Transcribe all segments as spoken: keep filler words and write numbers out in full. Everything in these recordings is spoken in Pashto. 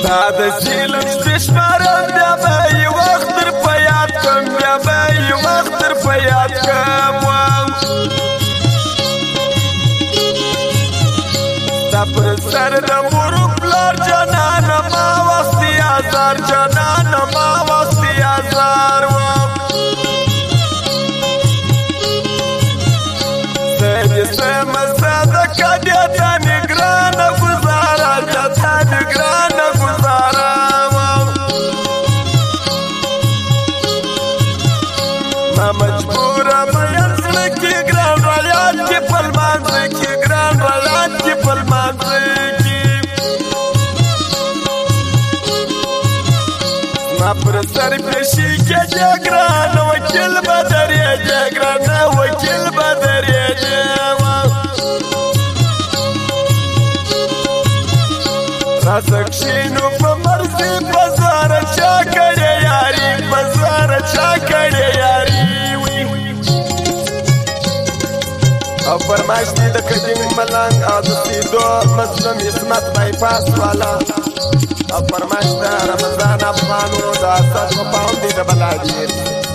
دا د ظلم شپې شمارم بیا به یې وخت در په یاد کړم بیا به یې وخت در په یاد کړم ستا پر سر د مور و پلار جانانه ما وختي ازار جانانه ما وختي ازار وم زه دې سمه صدقه دې ته مې ګرانه ګزاره دې ته مې ګرانه ګزاره وم ما مجبوره مین زړه کې ګران رایاد کې په لمانځه کې ګران رایاد کې په لمانځه کې ما پر سر پیشي کې دې ګرانه وکیل به درېږې ګرانه وکیل به درېږې راسه کښېنو په مرضي په زاره چا کړې یاري په زاره چا کړې یاري او فرمایش دی د قدیم ملنګ او د سیدو مظلوم عصمت بایپاس والا او فرمایش د رمضان افغانو د اسد په پام دی د بلادیر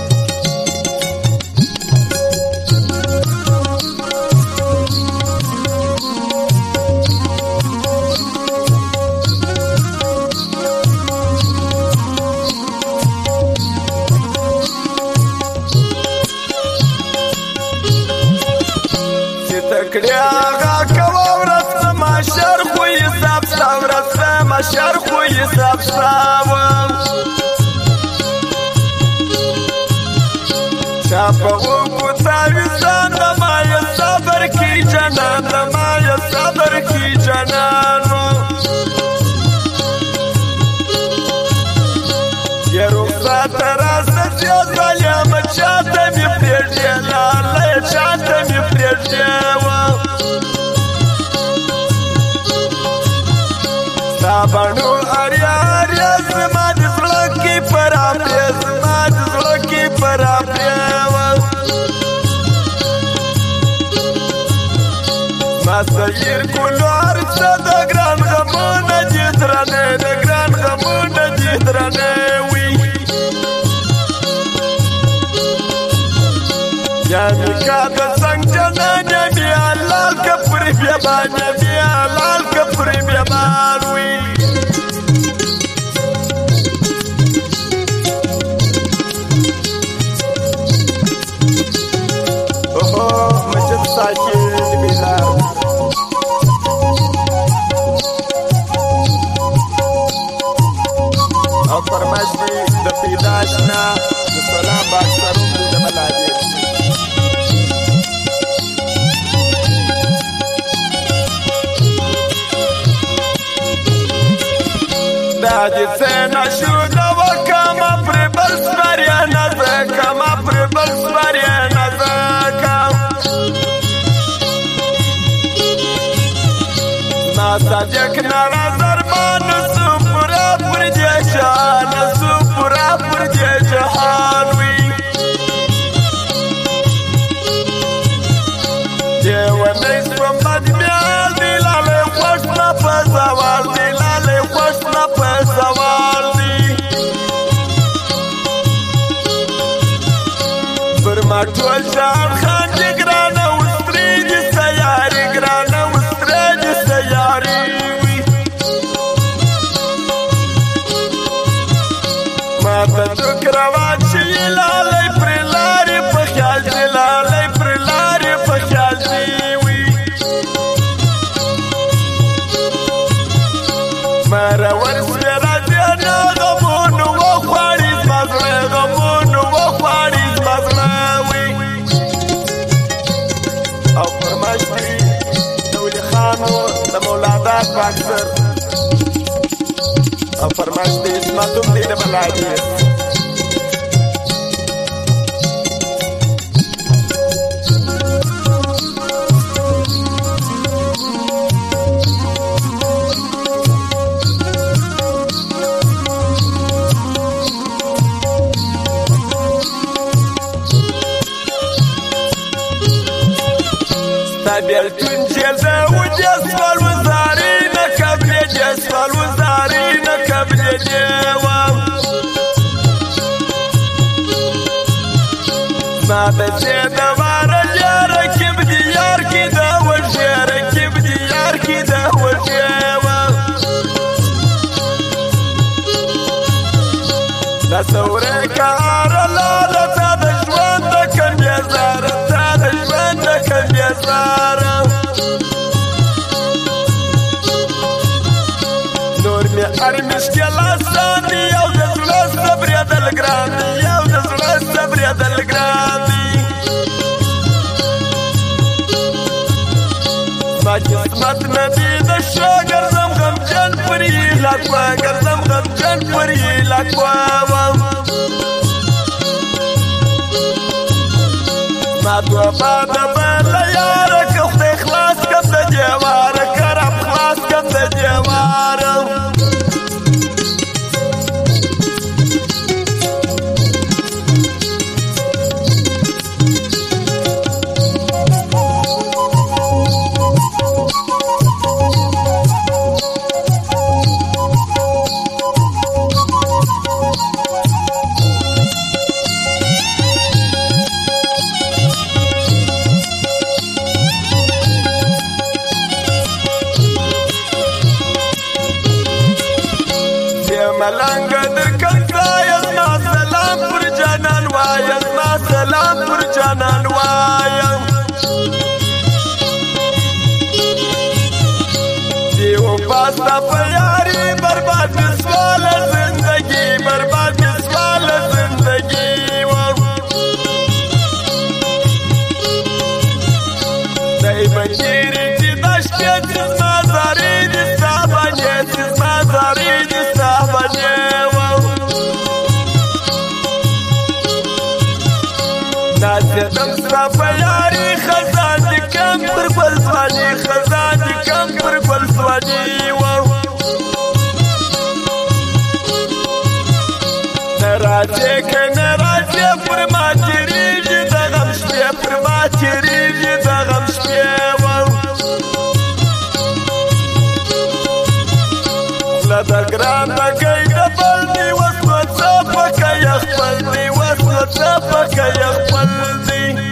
کړي آغا کوه ورځ زما شر خو حساب ستا ورځ زما شر خو حساب ستا وم چا په اوږو تاویزان د ما یې صبر کړي جانان د ما یې صبر کړي جانان یې رخصته راسه چې ظالمه چاته مې پرېږدې لاله چاته مې پرېږدې بڼو اریا اریا زما د زړه کې پرابې زما د زړه کې پرابې ما سیر ګلو هر څه د ګران غمونه دي درنې د ګران غمونه دي درنې وي یا نکا د څنګ جنانې بیا لال که پرې بیابانې بیا لال که پرې بیابان وي او فرمایش دی د پیداشنا د سلام باکسرون دی د بلادیر دا دې څه نشو د وکما پر بل سپاریا نه کما پر بل سپاریا نه ما صدق نظر مان سو پورا پر دې جهان سو پورا پر دې جهان وي دې ونه سم بدمیال دی لاله خوش نه په زوال دی لاله خوش نه په زوال دی پر ما ټول ځان خان دې ګرانه وستري دې سیاري ګرانه وستري دې سیاري ما ته څوک روان شي لالی پر لارې په خیال دې لالی پر لارې په خیال دې وي ما راور شوې راځې نه غمونو وخواړي زما زړه غمونو وخواړي زما زړه وي او فرمایش دی د ولي خانو د مولادات باکسر او فرمایش دی اسمتوم دی د بلادیر بیلتون جیل ده و جسوال وزاری نکبری جسوال وزاری نکبری تصوري كارا لالا تادا جوان دا كم يزارا تادا جوان دا كم يزارا نور مي ارمش كلا ساني يو دزل الصبر يا دلقرامي يو دزل الصبر يا دلقرامي ما جسمت نديد الشاقر زمغم جن فري لكوا قرزم غم جن فري لكوا ما دوا بعد بلا يارك اختي خلاص كم دا جوارك رب خلاص كم دا جوارك ملنگ در کنزای ما سلام پر جانان وایم ما سلام پر جانان وایم دیو پاستا پیاری برباد سوال زندگی برباد سوال زندگی دی بگیری چی دشتی چیز مازاری دیستا بانی چیز مازاری دیستا ناسیدم ستا پیاری خزان دی کم پر گل سوانی خزان دی کم پر گل سوانی نراجه که نراجه پر ما تیریجی دا غم شپی پر ما تیریجی دا غم شپی لدا گران دا گئی دبل دی وسنو چاپا که یخپل دی وسنو چاپا که یخپل دی